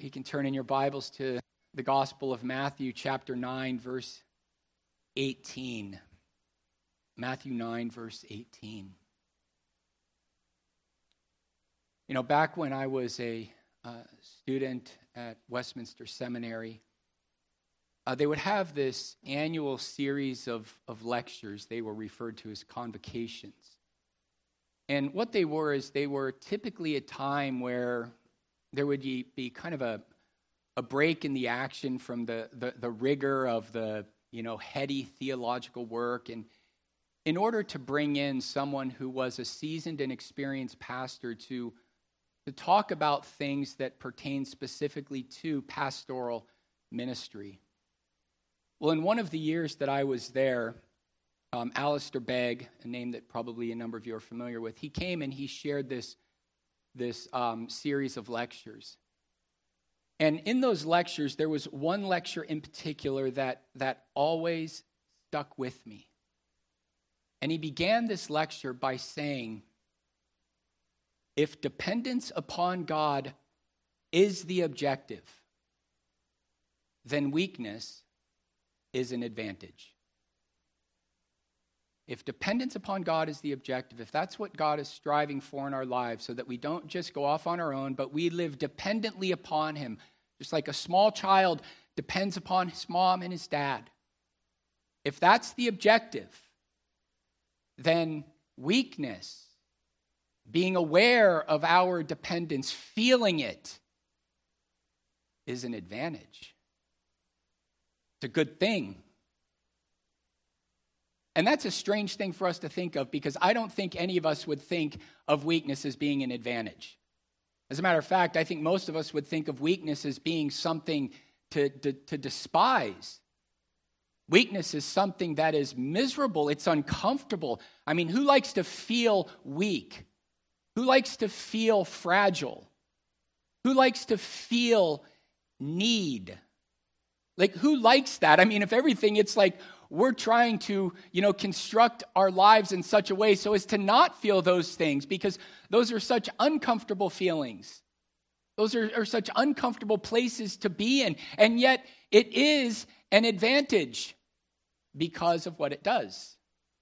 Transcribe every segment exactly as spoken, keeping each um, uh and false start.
You can turn in your Bibles to the Gospel of Matthew, chapter nine, verse eighteen. Matthew nine, verse eighteen. You know, back when I was a uh, student at Westminster Seminary, uh, they would have this annual series of, of lectures. They were referred to as convocations. And what they were is they were typically a time where there would be, be kind of a, a break in the action from the, the, the rigor of the, you know, heady theological work. And in order to bring in someone who was a seasoned and experienced pastor to, to talk about things that pertain specifically to pastoral ministry. Well, in one of the years that I was there, um, Alistair Begg, a name that probably a number of you are familiar with, he came and he shared this, this um, series of lectures. And in those lectures, there was one lecture in particular that, that always stuck with me. And he began this lecture by saying, if dependence upon God is the objective, then weakness is an advantage. If dependence upon God is the objective, if that's what God is striving for in our lives, so that we don't just go off on our own, but we live dependently upon Him, just like a small child depends upon his mom and his dad. If that's the objective, then weakness, being aware of our dependence, feeling it, is an advantage. It's a good thing. And that's a strange thing for us to think of, because I don't think any of us would think of weakness as being an advantage. As a matter of fact, I think most of us would think of weakness as being something to, to, to despise. Weakness is something that is miserable. It's uncomfortable. I mean, who likes to feel weak? Who likes to feel fragile? Who likes to feel need? Like, who likes that? I mean, if everything, it's like we're trying to, you know, construct our lives in such a way so as to not feel those things, because those are such uncomfortable feelings. Those are, are such uncomfortable places to be in. And yet it is an advantage because of what it does.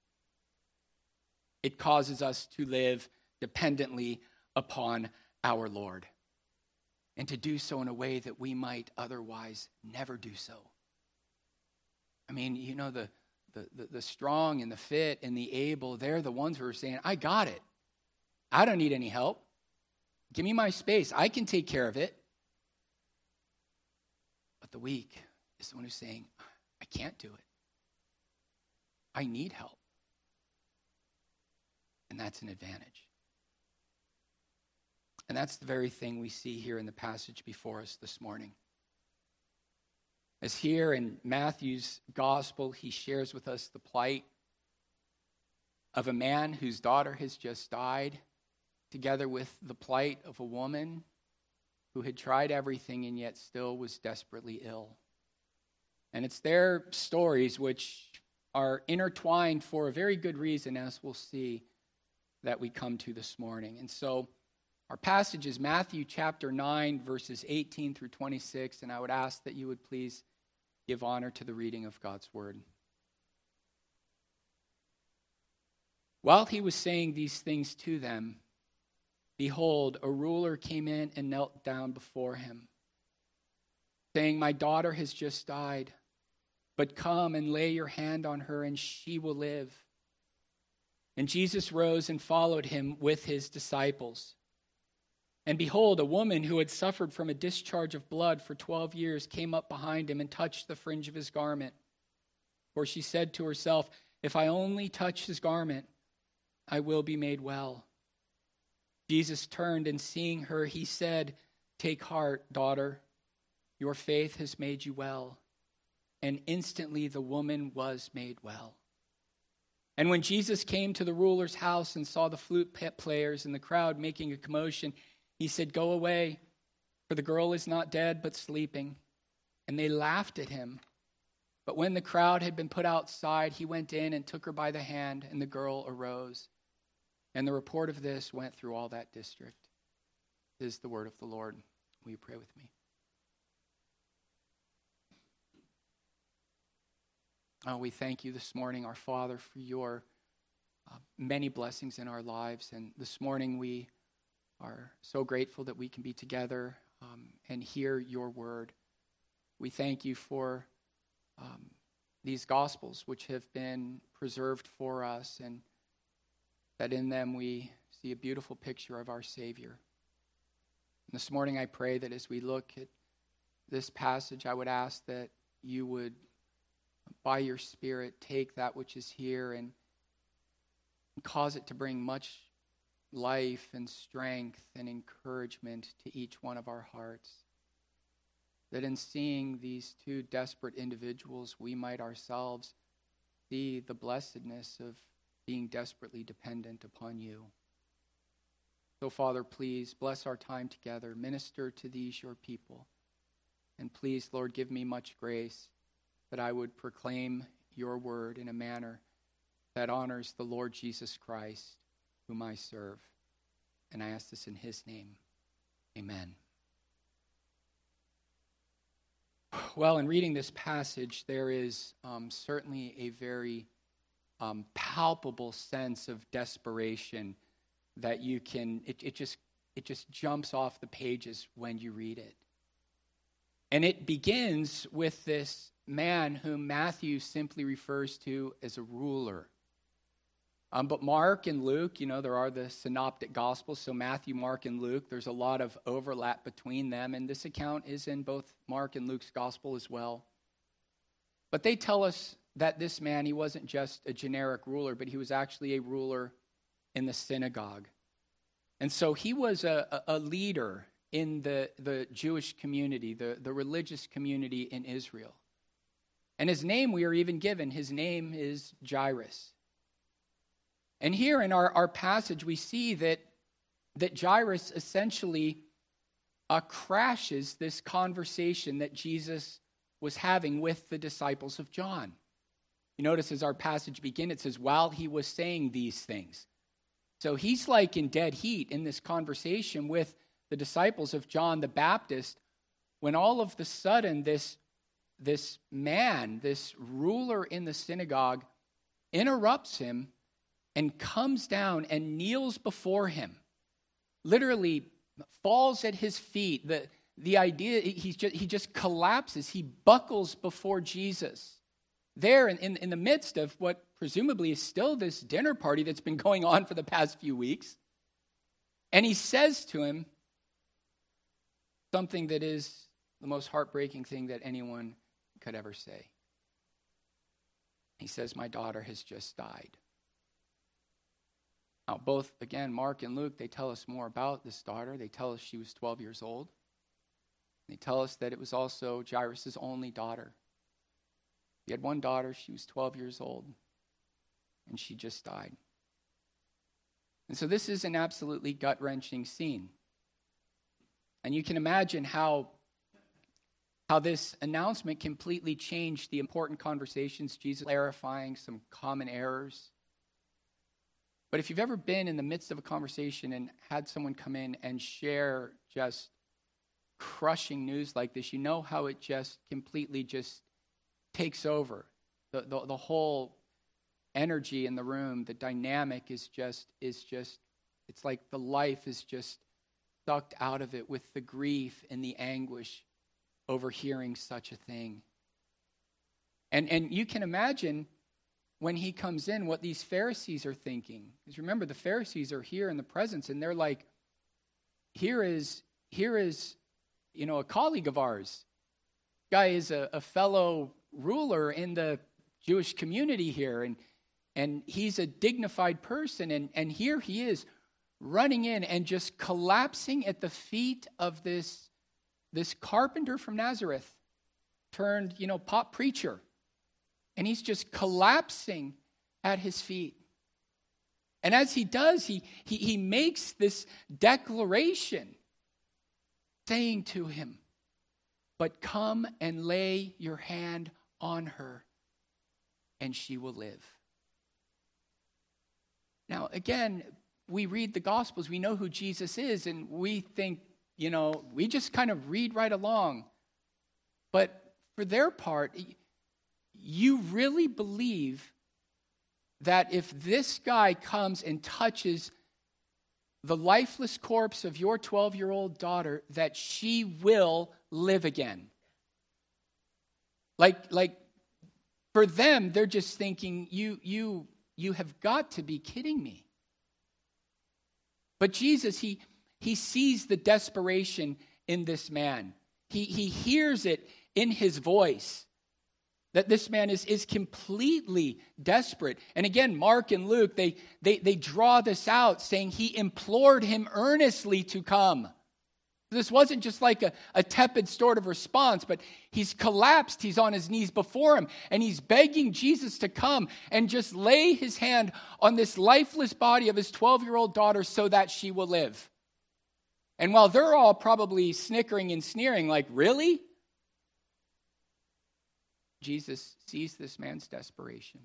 It causes us to live dependently upon our Lord, and to do so in a way that we might otherwise never do so. I mean, you know, the, the, the, the strong and the fit and the able, they're the ones who are saying, I got it. I don't need any help. Give me my space. I can take care of it. But the weak is the one who's saying, I can't do it. I need help. And that's an advantage. And that's the very thing we see here in the passage before us this morning. As here in Matthew's gospel, he shares with us the plight of a man whose daughter has just died, together with the plight of a woman who had tried everything and yet still was desperately ill. And it's their stories which are intertwined for a very good reason, as we'll see, that we come to this morning. And so our passage is Matthew chapter nine, verses eighteen through twenty-six, and I would ask that you would please give honor to the reading of God's word. While he was saying these things to them, behold, a ruler came in and knelt down before him, saying, my daughter has just died, but come and lay your hand on her and she will live. And Jesus rose and followed him with his disciples. And behold, a woman who had suffered from a discharge of blood for twelve years came up behind him and touched the fringe of his garment. For she said to herself, if I only touch his garment, I will be made well. Jesus turned, and seeing her, he said, take heart, daughter, your faith has made you well. And instantly the woman was made well. And when Jesus came to the ruler's house and saw the flute players and the crowd making a commotion, he said, go away, for the girl is not dead, but sleeping. And they laughed at him. But when the crowd had been put outside, he went in and took her by the hand, and the girl arose. And the report of this went through all that district. This is the word of the Lord. Will you pray with me? Oh, we thank you this morning, our Father, for your uh, many blessings in our lives. And this morning we are so grateful that we can be together um, and hear your word. We thank you for um, these Gospels which have been preserved for us, and that in them we see a beautiful picture of our Savior. And this morning I pray that as we look at this passage, I would ask that you would, by your Spirit, take that which is here and cause it to bring much life and strength and encouragement to each one of our hearts. That in seeing these two desperate individuals, we might ourselves see the blessedness of being desperately dependent upon you. So, Father, please bless our time together. Minister to these, your people. And please, Lord, give me much grace that I would proclaim your word in a manner that honors the Lord Jesus Christ, whom I serve. And I ask this in his name. Amen. Well, in reading this passage, there is um, certainly a very um, palpable sense of desperation that you can, it, it just it just jumps off the pages when you read it. And it begins with this man whom Matthew simply refers to as a ruler. Um, but Mark and Luke, you know, there are the synoptic gospels, so Matthew, Mark, and Luke, there's a lot of overlap between them, and this account is in both Mark and Luke's gospel as well. But they tell us that this man, he wasn't just a generic ruler, but he was actually a ruler in the synagogue. And so he was a, a leader in the, the Jewish community, the, the religious community in Israel. And his name we are even given, his name is Jairus. And here in our, our passage, we see that, that Jairus essentially uh, crashes this conversation that Jesus was having with the disciples of John. You notice as our passage begins, it says, while he was saying these things. So he's like in dead heat in this conversation with the disciples of John the Baptist, when all of the sudden this, this man, this ruler in the synagogue, interrupts him and comes down and kneels before him, literally falls at his feet. The, the idea, he's just, he just collapses. He buckles before Jesus there in, in, in the midst of what presumably is still this dinner party that's been going on for the past few weeks. And he says to him something that is the most heartbreaking thing that anyone could ever say. He says, my daughter has just died. Now, both, again, Mark and Luke, they tell us more about this daughter. They tell us she was twelve years old. They tell us that it was also Jairus' only daughter. He had one daughter, she was twelve years old, and she just died. And so this is an absolutely gut-wrenching scene. And you can imagine how, how this announcement completely changed the important conversations, Jesus clarifying some common errors. But if you've ever been in the midst of a conversation and had someone come in and share just crushing news like this, you know how it just completely just takes over. The, the, the whole energy in the room, the dynamic is just, is just, it's like the life is just sucked out of it with the grief and the anguish over hearing such a thing. And, and you can imagine when he comes in, what these Pharisees are thinking. Because remember, the Pharisees are here in the presence, and they're like, here is, here is, you know, a colleague of ours. Guy is a, a fellow ruler in the Jewish community here, and and he's a dignified person, and, and here he is running in and just collapsing at the feet of this, this carpenter from Nazareth, turned, you know, pop preacher. And he's just collapsing at his feet. And as he does, he, he, he makes this declaration saying to him, but come and lay your hand on her, and she will live. Now, again, we read the Gospels, we know who Jesus is, and we think, you know, we just kind of read right along. But for their part, you really believe that if this guy comes and touches the lifeless corpse of your twelve-year-old daughter, that she will live again? Like, like for them, they're just thinking, you, you, you have got to be kidding me. But Jesus, he, he sees the desperation in this man. He, he hears it in his voice, that this man is, is completely desperate. And again, Mark and Luke, they, they, they draw this out, saying he implored him earnestly to come. This wasn't just like a, a tepid sort of response, but he's collapsed, he's on his knees before him, and he's begging Jesus to come and just lay his hand on this lifeless body of his twelve-year-old daughter so that she will live. And while they're all probably snickering and sneering, like, really? Jesus sees this man's desperation,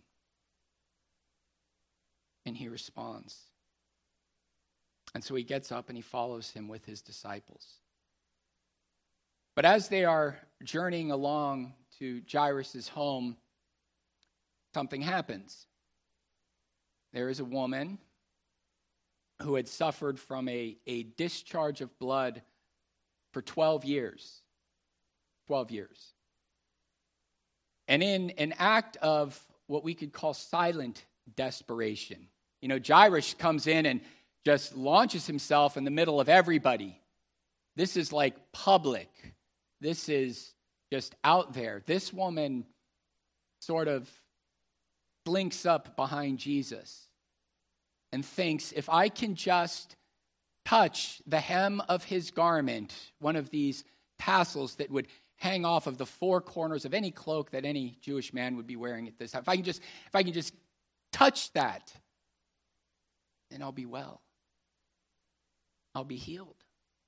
and he responds. And so he gets up and he follows him with his disciples. But as they are journeying along to Jairus' home, something happens. There is a woman who had suffered from a, a discharge of blood for twelve years. twelve years. And in an act of what we could call silent desperation, you know, Jairus comes in and just launches himself in the middle of everybody. This is like public. This is just out there. This woman sort of blinks up behind Jesus and thinks, if I can just touch the hem of his garment, one of these tassels that would hang off of the four corners of any cloak that any Jewish man would be wearing at this time. If I can just, if I can just touch that, then I'll be well. I'll be healed.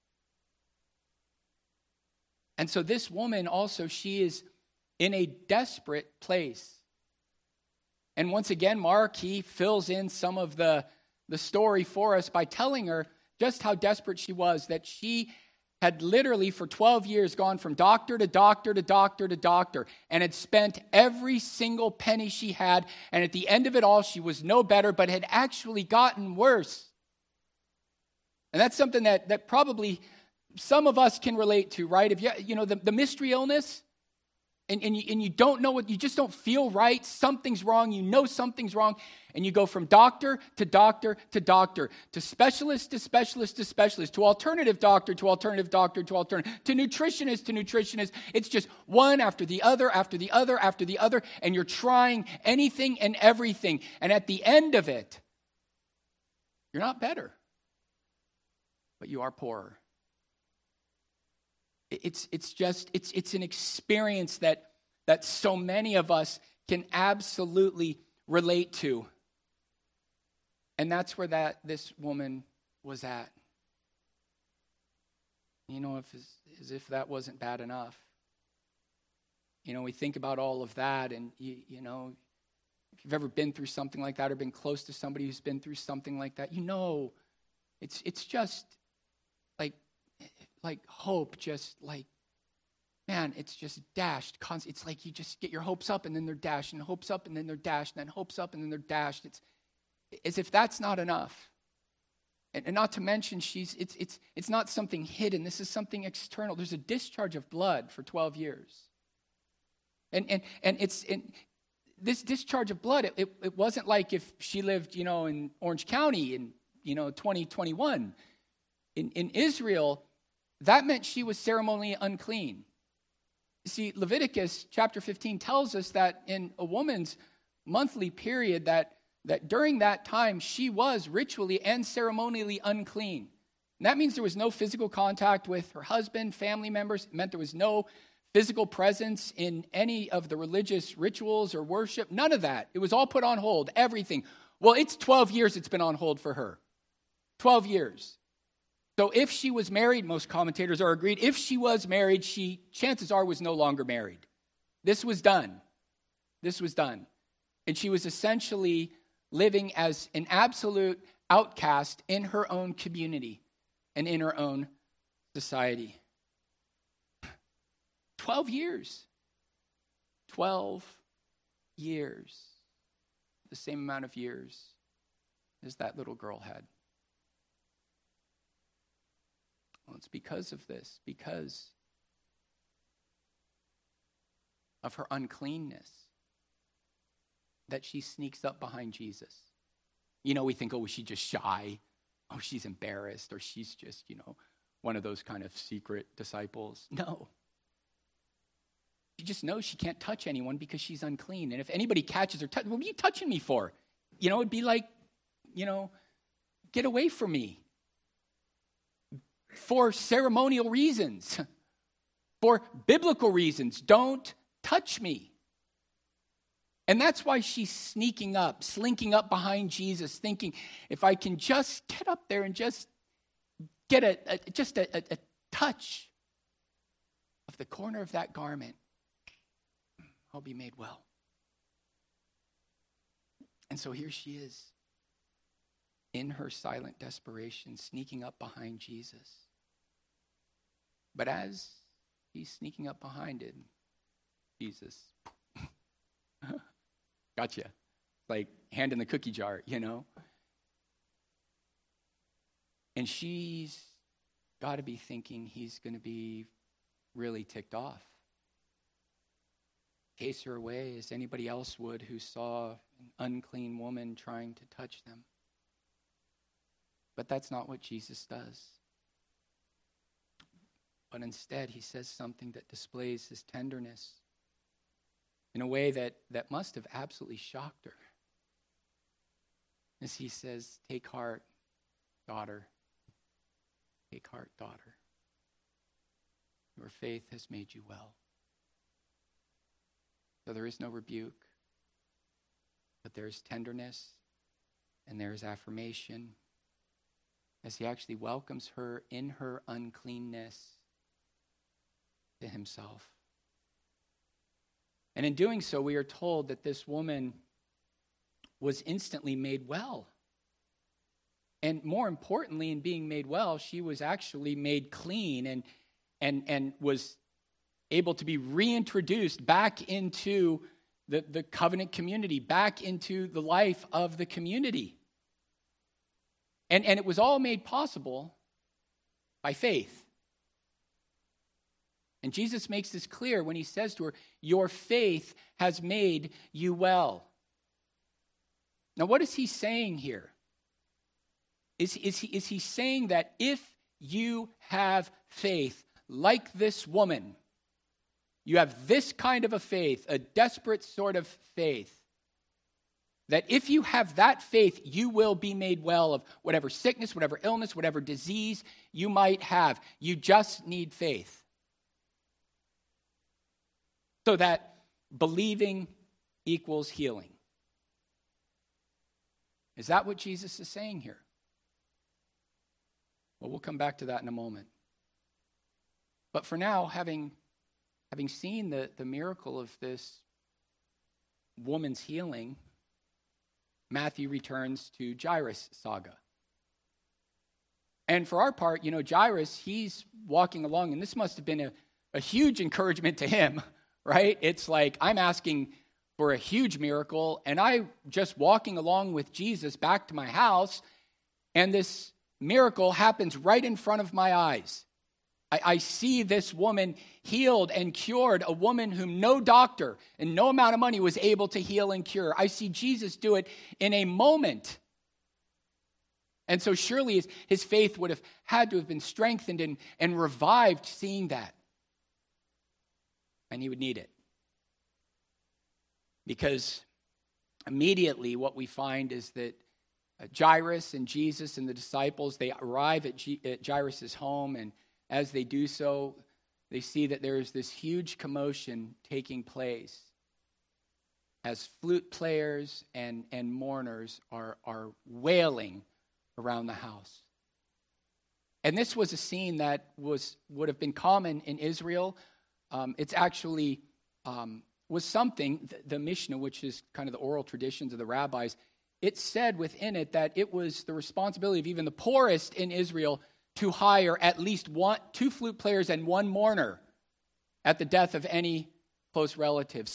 And so this woman also, she is in a desperate place. And once again, Mark, he fills in some of the, the story for us by telling her just how desperate she was, that she had literally for twelve years gone from doctor to doctor to doctor to doctor and had spent every single penny she had. And at the end of it all, she was no better, but had actually gotten worse. And that's something that, that probably some of us can relate to, right? If you, you know, the, the mystery illness, and, and, you, and you don't know what, you just don't feel right, something's wrong, you know something's wrong, and you go from doctor to doctor to doctor, to specialist to specialist to specialist, to alternative doctor to alternative doctor to alternative, to nutritionist to nutritionist. It's just one after the other, after the other, after the other, and you're trying anything and everything. And at the end of it, you're not better, but you are poorer. It's it's just, it's it's an experience that, that so many of us can absolutely relate to. And that's where that this woman was at. You know, if as if that wasn't bad enough. You know, we think about all of that, and, you, you know, if you've ever been through something like that or been close to somebody who's been through something like that, you know, it's it's just like, like hope, just like, man, it's just dashed. It's like you just get your hopes up and then they're dashed, and hopes up and then they're dashed, and then hopes up and then they're dashed. It's as if that's not enough. And, and not to mention, she's it's it's it's not something hidden. This is something external. There's a discharge of blood for twelve years. And and and it's and this discharge of blood, it, it, it wasn't like if she lived, you know, in Orange County in, you know, twenty twenty-one. In in Israel, that meant she was ceremonially unclean. See, Leviticus chapter fifteen tells us that in a woman's monthly period, that, that during that time, she was ritually and ceremonially unclean. And that means there was no physical contact with her husband, family members. It meant there was no physical presence in any of the religious rituals or worship. None of that. It was all put on hold, everything. Well, it's twelve years it's been on hold for her. twelve years. So if she was married, most commentators are agreed, if she was married, she, chances are, was no longer married. This was done. This was done. And she was essentially living as an absolute outcast in her own community and in her own society. Twelve years. Twelve years, the same amount of years as that little girl had. Well, it's because of this, because of her uncleanness, that she sneaks up behind Jesus. You know, we think, oh, she's just shy. Oh, she's embarrassed, or she's just, you know, one of those kind of secret disciples. No. She just knows she can't touch anyone because she's unclean. And if anybody catches her, touch, what are you touching me for? You know, it'd be like, you know, get away from me. For ceremonial reasons, for biblical reasons, don't touch me. And that's why she's sneaking up, slinking up behind Jesus, thinking, if I can just get up there and just get a, a just a, a, a touch of the corner of that garment, I'll be made well. And so here she is, in her silent desperation, sneaking up behind Jesus. But as he's sneaking up behind him, Jesus, gotcha. Like hand in the cookie jar, you know. And she's got to be thinking he's going to be really ticked off. Chase her away as anybody else would who saw an unclean woman trying to touch them. But that's not what Jesus does. But instead, he says something that displays his tenderness in a way that, that must have absolutely shocked her. As he says, take heart, daughter. Take heart, daughter. Your faith has made you well. So there is no rebuke, but there is tenderness and there is affirmation as he actually welcomes her in her uncleanness to himself. And in doing so, we are told that this woman was instantly made well. And more importantly, in being made well, she was actually made clean and and and was able to be reintroduced back into the, the covenant community, back into the life of the community. And, and it was all made possible by faith. And Jesus makes this clear when he says to her, your faith has made you well. Now, what is he saying here? Is, is, he, is he saying that if you have faith like this woman, you have this kind of a faith, a desperate sort of faith, that if you have that faith, you will be made well of whatever sickness, whatever illness, whatever disease you might have. You just need faith. So that believing equals healing. Is that what Jesus is saying here? Well, we'll come back to that in a moment. But for now, having, having seen the, the miracle of this woman's healing, Matthew returns to Jairus' saga. And for our part, you know, Jairus, he's walking along, and this must have been a, a huge encouragement to him, right? It's like, I'm asking for a huge miracle, and I just walking along with Jesus back to my house, and this miracle happens right in front of my eyes. I, I see this woman healed and cured, a woman whom no doctor and no amount of money was able to heal and cure. I see Jesus do it in a moment. And so surely his, his faith would have had to have been strengthened and, and revived seeing that. And he would need it. Because immediately what we find is that Jairus and Jesus and the disciples, they arrive at, G- at Jairus' home, and as they do so, they see that there is this huge commotion taking place as flute players and, and mourners are, are wailing around the house. And this was a scene that was would have been common in Israel. Um, it's actually um, was something, the, the Mishnah, which is kind of the oral traditions of the rabbis, it said within it that it was the responsibility of even the poorest in Israel to hire at least one, two flute players and one mourner at the death of any close relative. So,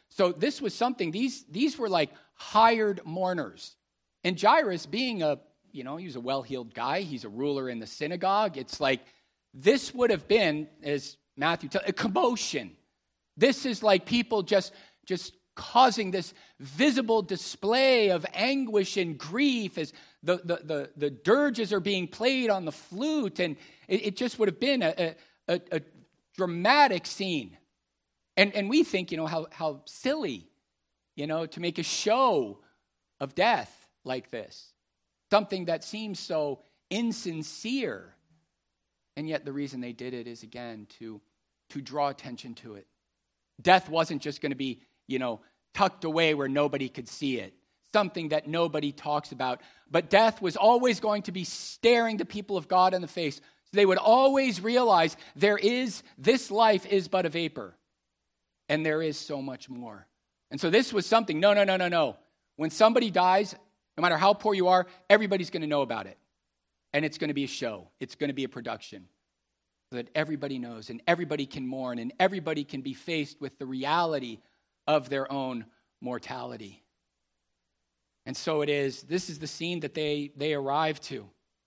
So this was something, these, these were like hired mourners. And Jairus, being a, you know, he was a well-heeled guy, he's a ruler in the synagogue. It's like, this would have been, as Matthew tells, a commotion. This is like people just, just causing this visible display of anguish and grief as the, the, the, the dirges are being played on the flute. And it, it just would have been a, a, a dramatic scene. And, and we think, you know, how, how silly, you know, to make a show of death like this. Something that seems so insincere. And yet the reason they did it is, again, to, to draw attention to it. Death wasn't just going to be, you know, tucked away where nobody could see it. Something that nobody talks about. But death was always going to be staring the people of God in the face. So they would always realize there is, this life is but a vapor. And there is so much more. And so this was something, no, no, no, no, no. When somebody dies, no matter how poor you are, everybody's going to know about it. And it's going to be a show. It's going to be a production. So that everybody knows and everybody can mourn and everybody can be faced with the reality of their own mortality. And so it is, this is the scene that they, they arrive to.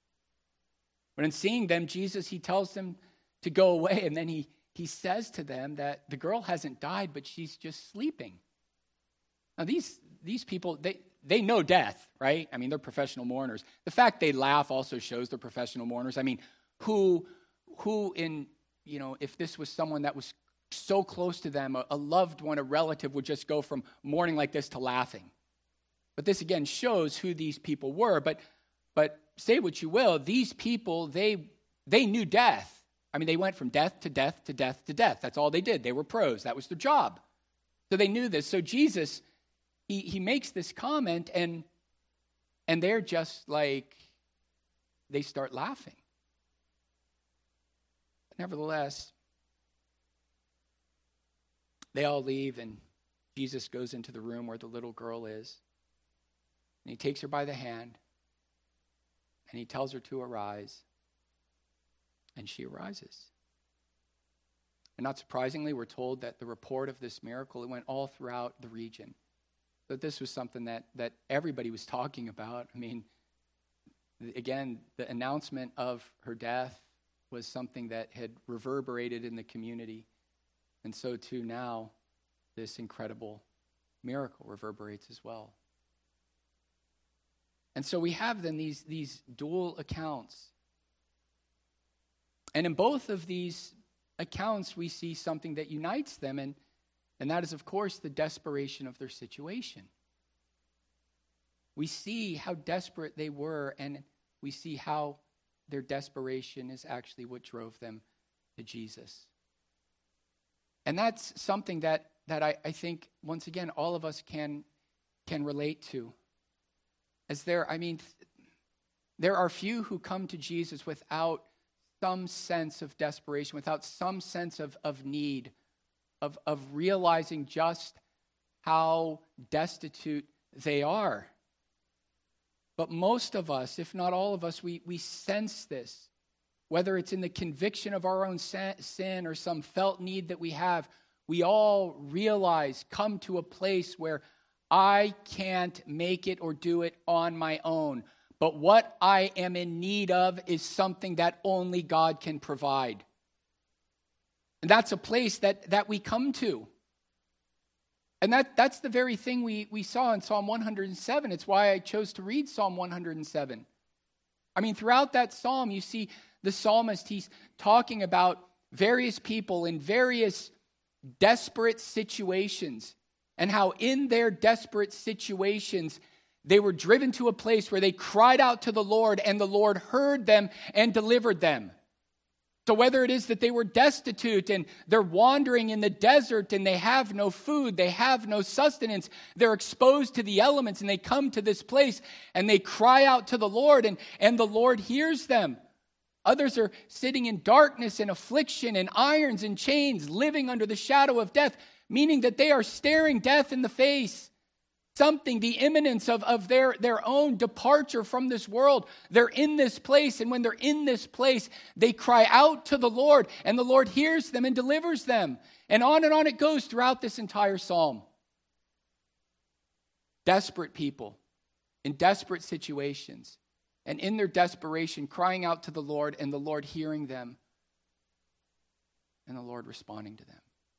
But in seeing them, Jesus, he tells them to go away, and then he, he says to them that the girl hasn't died, but she's just sleeping. Now these, these people, they, they know death, right? I mean, they're professional mourners. The fact they laugh also shows they're professional mourners. I mean, who, who in, you know, if this was someone that was so close to them, a, a loved one, a relative, would just go from mourning like this to laughing. But this again shows who these people were. But but say what you will, these people, they they knew death. I mean, they went from death to death to death to death. That's all they did. They were pros. That was their job. So they knew this. So Jesus, he he makes this comment, and and they're just like, they start laughing. Nevertheless, they all leave, and Jesus goes into the room where the little girl is. And he takes her by the hand, and he tells her to arise, and she arises. And not surprisingly, we're told that the report of this miracle, it went all throughout the region. That this was something that, that everybody was talking about. I mean, again, the announcement of her death was something that had reverberated in the community. And so too now, this incredible miracle reverberates as well. And so we have then these, these dual accounts. And in both of these accounts, we see something that unites them, and, and that is, of course, the desperation of their situation. We see how desperate they were, and we see how their desperation is actually what drove them to Jesus. And that's something that, that I, I think, once again, all of us can, can relate to. As there, I mean, there are few who come to Jesus without some sense of desperation, without some sense of, of need, of, of realizing just how destitute they are. But most of us, if not all of us, we, we sense this, whether it's in the conviction of our own sin or some felt need that we have. We all realize, come to a place where I can't make it or do it on my own. But what I am in need of is something that only God can provide. And that's a place that, that we come to. And that, that's the very thing we, we saw in Psalm one hundred seven. It's why I chose to read Psalm one hundred seven. I mean, throughout that psalm, you see the psalmist, he's talking about various people in various desperate situations, and how in their desperate situations, they were driven to a place where they cried out to the Lord, and the Lord heard them and delivered them. So whether it is that they were destitute and they're wandering in the desert and they have no food, they have no sustenance, they're exposed to the elements, and they come to this place and they cry out to the Lord, and, and the Lord hears them. Others are sitting in darkness and affliction and irons and chains, living under the shadow of death, meaning that they are staring death in the face. Something, the imminence of, of their, their own departure from this world. They're in this place, and when they're in this place, they cry out to the Lord, and the Lord hears them and delivers them. And on and on it goes throughout this entire psalm. desperate people in desperate situations, and in their desperation crying out to the Lord, and the Lord hearing them, and the Lord responding to them.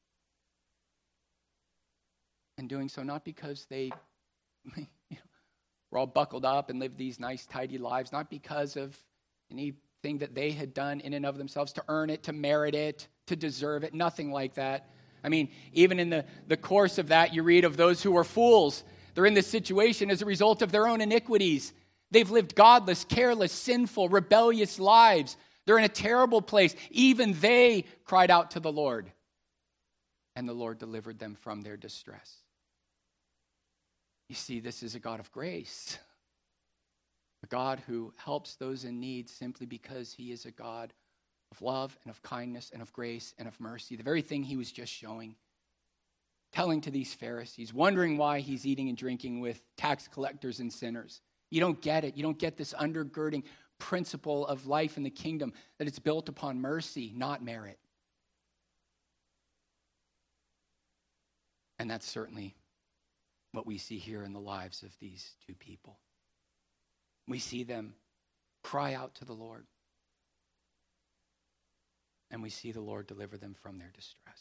And doing so not because they you know, were all buckled up and lived these nice, tidy lives, not because of anything that they had done in and of themselves to earn it, to merit it, to deserve it, nothing like that. I mean, even in the, the course of that, you read of those who were fools. They're in this situation as a result of their own iniquities. They've lived godless, careless, sinful, rebellious lives. They're in a terrible place. Even they cried out to the Lord, and the Lord delivered them from their distress. You see, this is a God of grace, a God who helps those in need simply because he is a God of love and of kindness and of grace and of mercy, the very thing he was just showing, telling to these Pharisees, wondering why he's eating and drinking with tax collectors and sinners. You don't get it. You don't get this undergirding principle of life in the kingdom, that it's built upon mercy, not merit. And that's certainly what we see here in the lives of these two people. We see them cry out to the Lord, and we see the Lord deliver them from their distress.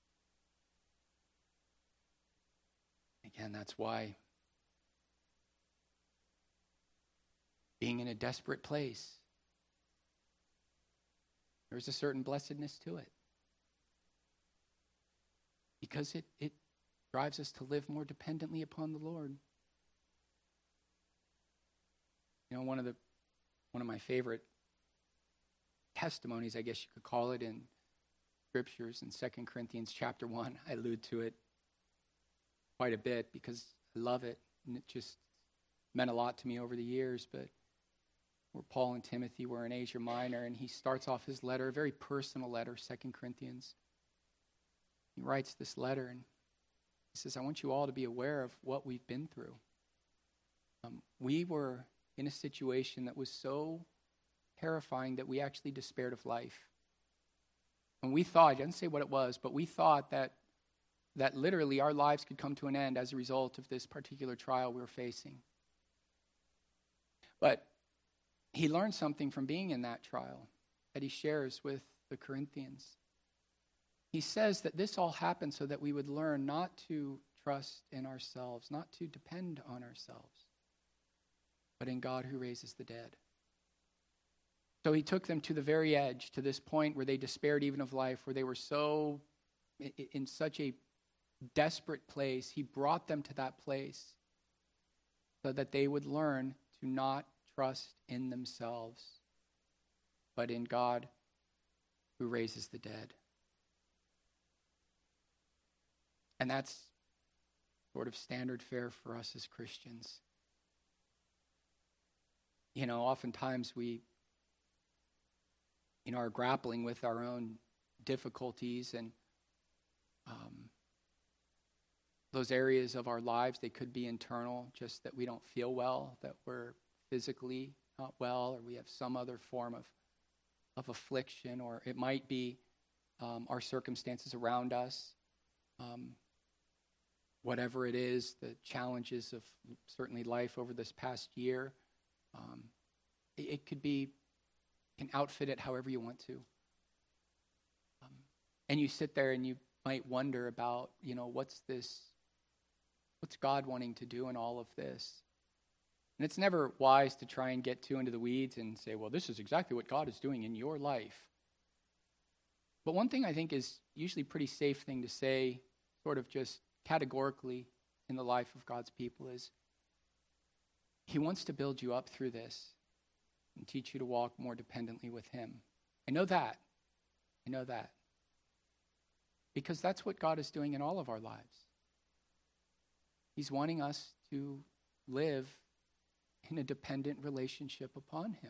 Again, that's why being in a desperate place, there's a certain blessedness to it. Because it, it drives us to live more dependently upon the Lord. You know, one of the one of my favorite testimonies, I guess you could call it, in scriptures in Second Corinthians chapter one. I allude to it quite a bit because I love it, and it just meant a lot to me over the years. But where Paul and Timothy were in Asia Minor, and he starts off his letter, a very personal letter, Second Corinthians. He writes this letter, and he says, I want you all to be aware of what we've been through. Um, we were in a situation that was so terrifying that we actually despaired of life. And we thought, I didn't say what it was, but we thought that that literally our lives could come to an end as a result of this particular trial we were facing. But he learned something from being in that trial that he shares with the Corinthians. He says that this all happened so that we would learn not to trust in ourselves, not to depend on ourselves, but in God who raises the dead. So he took them to the very edge, to this point where they despaired even of life, where they were so, in such a desperate place. He brought them to that place so that they would learn to not trust in themselves, but in God who raises the dead. And that's sort of standard fare for us as Christians. You know, oftentimes we, you know, are grappling with our own difficulties and um, those areas of our lives. They could be internal, just that we don't feel well, that we're physically not well, or we have some other form of, of affliction, or it might be um, our circumstances around us. Um, whatever it is, the challenges of certainly life over this past year, um, it, it could be, can outfit it however you want to. Um, and you sit there and you might wonder about, you know, what's this, what's God wanting to do in all of this? And it's never wise to try and get too into the weeds and say, well, this is exactly what God is doing in your life. But one thing I think is usually a pretty safe thing to say, sort of just categorically in the life of God's people, is he wants to build you up through this and teach you to walk more dependently with him. I know that. I know that. Because that's what God is doing in all of our lives. He's wanting us to live in a dependent relationship upon him.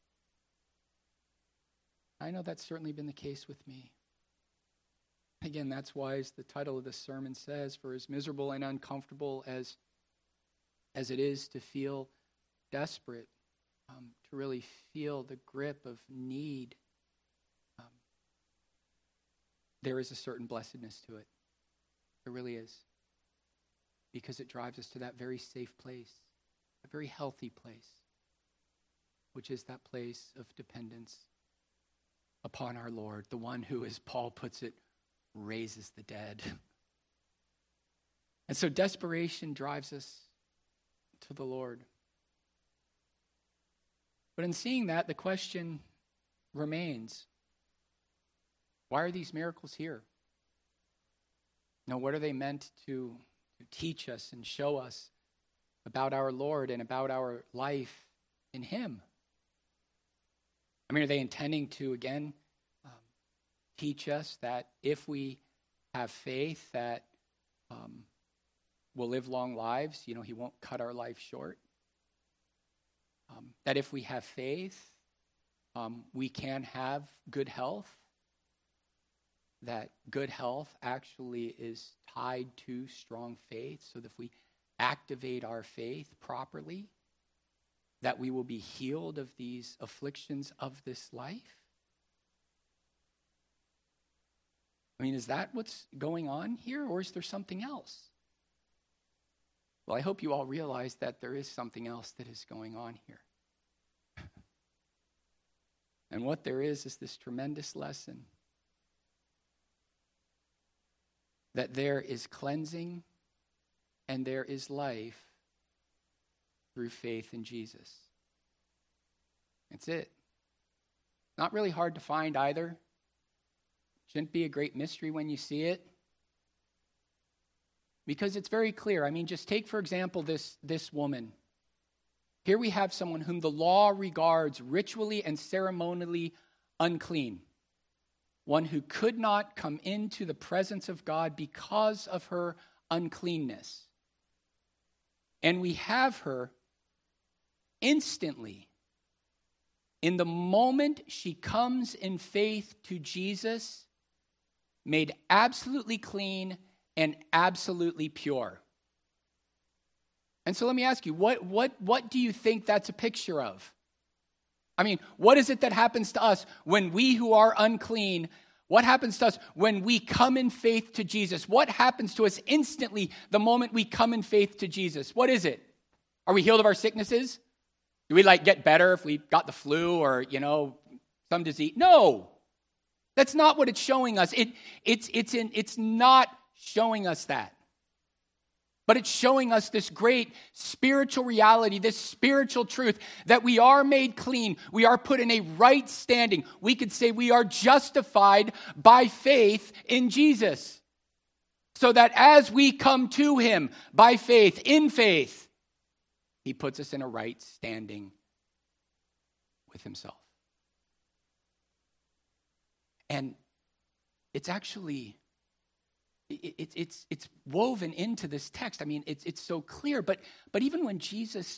I know that's certainly been the case with me. Again, that's why, as the title of this sermon says, for as miserable and uncomfortable as, as it is to feel desperate, um, to really feel the grip of need, um, there is a certain blessedness to it. There really is. because it drives us to that very safe place, a very healthy place, which is that place of dependence upon our Lord, the one who, as Paul puts it, raises the dead. And so desperation drives us to the Lord. But in seeing that, the question remains, why are these miracles here? Now, what are they meant to, to teach us and show us about our Lord and about our life in him? I mean, are they intending to, again, um, teach us that if we have faith that um, we'll live long lives, you know, he won't cut our life short? Um, that if we have faith, um, we can have good health? That good health actually is tied to strong faith, so that if we activate our faith properly, that we will be healed of these afflictions of this life? I mean, is that what's going on here, or is there something else? Well, I hope you all realize that there is something else that is going on here. And what there is is this tremendous lesson that there is cleansing and there is life through faith in Jesus. That's it. Not really hard to find either. Shouldn't be a great mystery when you see it, because it's very clear. I mean, just take, for example, this, this woman. Here we have someone whom the law regards ritually and ceremonially unclean, one who could not come into the presence of God because of her uncleanness. And we have her instantly, in the moment she comes in faith to Jesus, made absolutely clean and absolutely pure. And so let me ask you, what, what, what do you think that's a picture of? I mean, what is it that happens to us when we who are unclean, what happens to us when we come in faith to Jesus? What happens to us instantly the moment we come in faith to Jesus? What is it? Are we healed of our sicknesses? Do we like get better if we got the flu or, you know, some disease? No. That's not what it's showing us. It, it's, it's, in, it's not showing us that. But it's showing us this great spiritual reality, this spiritual truth that we are made clean. We are put in a right standing. We could say we are justified by faith in Jesus. So that as we come to him by faith, in faith, he puts us in a right standing with himself. And it's actually... It, it, it's it's woven into this text. I mean, it's it's so clear. But but even when Jesus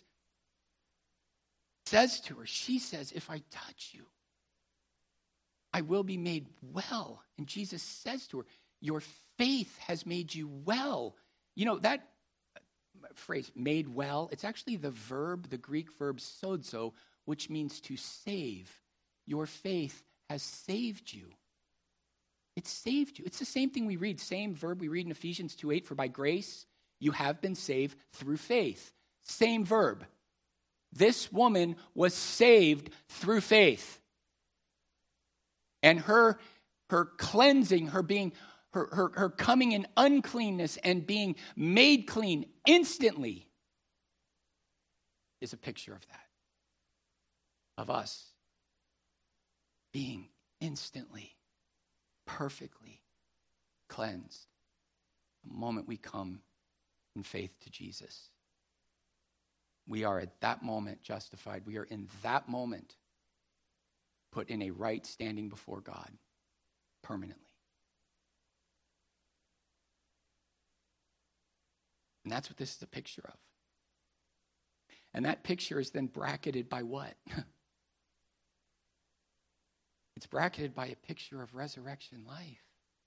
says to her, she says, "If I touch you, I will be made well." And Jesus says to her, "Your faith has made you well." You know, that phrase, "made well," it's actually the verb, the Greek verb sozo, which means to save. Your faith has saved you. It saved you. It's the same thing we read, same verb we read in Ephesians two eight, for by grace you have been saved through faith. Same verb. This woman was saved through faith. And her, her cleansing, her being, her, her, her coming in uncleanness and being made clean instantly is a picture of that. Of us being instantly perfectly cleansed the moment we come in faith to Jesus. We are at that moment justified. We are in that moment put in a right standing before God permanently. And that's what this is a picture of. And that picture is then bracketed by what? It's bracketed by a picture of resurrection life.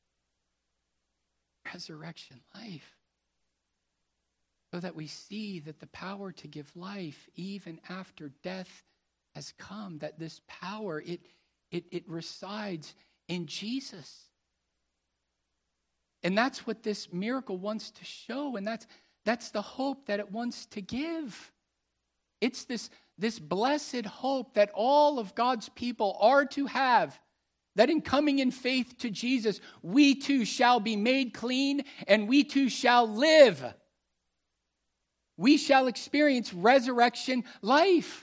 Resurrection life. So that we see that the power to give life even after death has come, that this power, it, it, it resides in Jesus. And that's what this miracle wants to show, and that's, That's the hope that it wants to give. It's this, this blessed hope that all of God's people are to have, that in coming in faith to Jesus, we too shall be made clean and we too shall live. We shall experience resurrection life.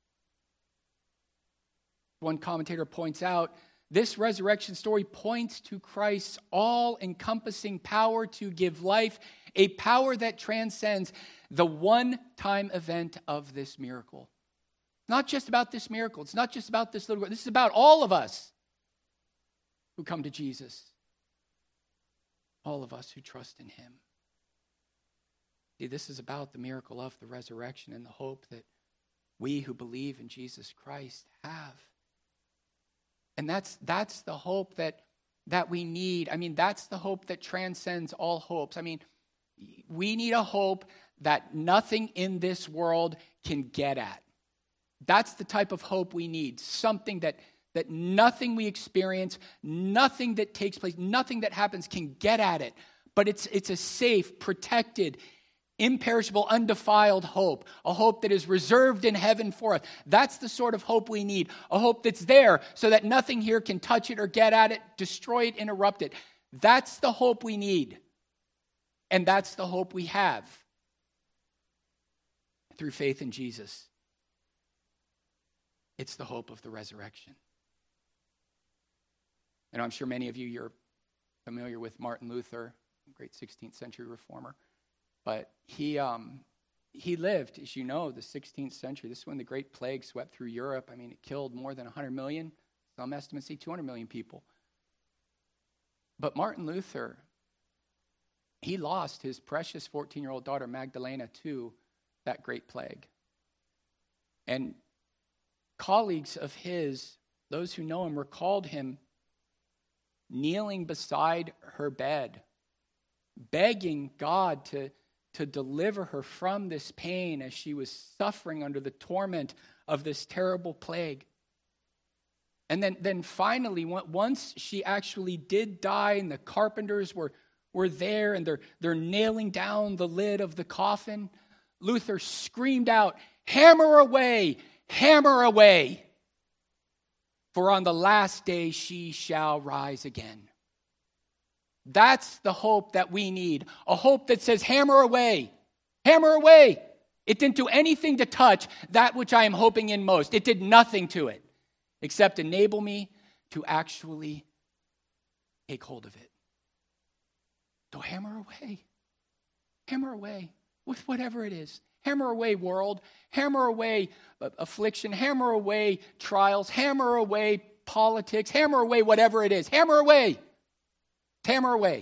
One commentator points out, this resurrection story points to Christ's all-encompassing power to give life, a power that transcends the one-time event of this miracle. Not just about this miracle. It's not just about this little girl. This is about all of us who come to Jesus. All of us who trust in him. See, this is about the miracle of the resurrection and the hope that we who believe in Jesus Christ have. And that's that's the hope that that we need. I mean, that's the hope that transcends all hopes. I mean, we need a hope that nothing in this world can get at. That's the type of hope we need. Something that, that nothing we experience, nothing that takes place, nothing that happens can get at it. But it's it's a safe, protected, imperishable, undefiled hope, a hope that is reserved in heaven for us. That's the sort of hope we need, a hope that's there so that nothing here can touch it or get at it, destroy it, interrupt it. That's the hope we need. And that's the hope we have through faith in Jesus. It's the hope of the resurrection. And I'm sure many of you, you're familiar with Martin Luther, great sixteenth century reformer. But he um, he lived, as you know, the sixteenth century. This is when the Great Plague swept through Europe. I mean, it killed more than one hundred million. Some estimates say two hundred million people. But Martin Luther, he lost his precious fourteen-year-old daughter, Magdalena, to that Great Plague. And colleagues of his, those who know him, recalled him kneeling beside her bed, begging God to to deliver her from this pain as she was suffering under the torment of this terrible plague. And then, then finally, once she actually did die and the carpenters were, were there and they're, they're nailing down the lid of the coffin, Luther screamed out, "Hammer away, hammer away, for on the last day she shall rise again." That's the hope that we need. A hope that says, hammer away. Hammer away. It didn't do anything to touch that which I am hoping in most. It did nothing to it except enable me to actually take hold of it. So hammer away. Hammer away with whatever it is. Hammer away world. Hammer away affliction. Hammer away trials. Hammer away politics. Hammer away whatever it is. Hammer away. Hammer away,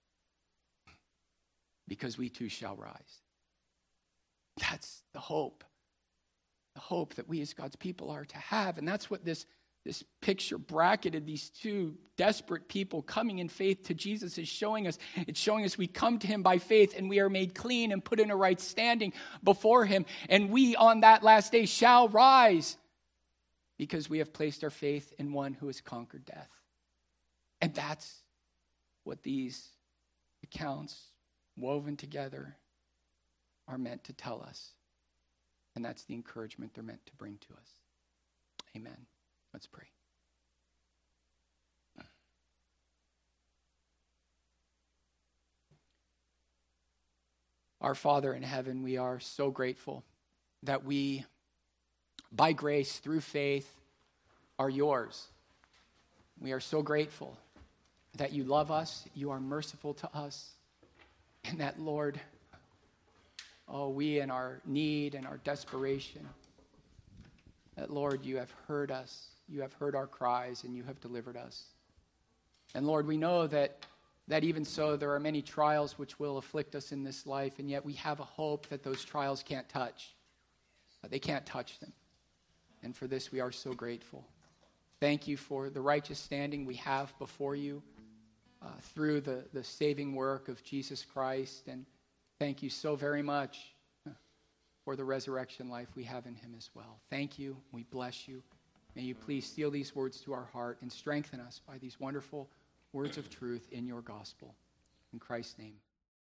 because we too shall rise. That's the hope, the hope that we as God's people are to have. And that's what this, this picture bracketed, these two desperate people coming in faith to Jesus, is showing us. It's showing us we come to him by faith and we are made clean and put in a right standing before him. And we on that last day shall rise because we have placed our faith in one who has conquered death. And that's what these accounts woven together are meant to tell us. And that's the encouragement they're meant to bring to us. Amen. Let's pray. Our Father in heaven, we are so grateful that we, by grace, through faith, are yours. We are so grateful that you love us, you are merciful to us, and that, Lord, oh, we in our need and our desperation, that, Lord, you have heard us, you have heard our cries, and you have delivered us. And, Lord, we know that, that even so, there are many trials which will afflict us in this life, and yet we have a hope that those trials can't touch. They can't touch them. And for this, we are so grateful. Thank you for the righteous standing we have before you. Uh, through the, the saving work of Jesus Christ. And thank you so very much for the resurrection life we have in him as well. Thank you. We bless you. May you please seal these words to our heart and strengthen us by these wonderful words of truth in your gospel. In Christ's name.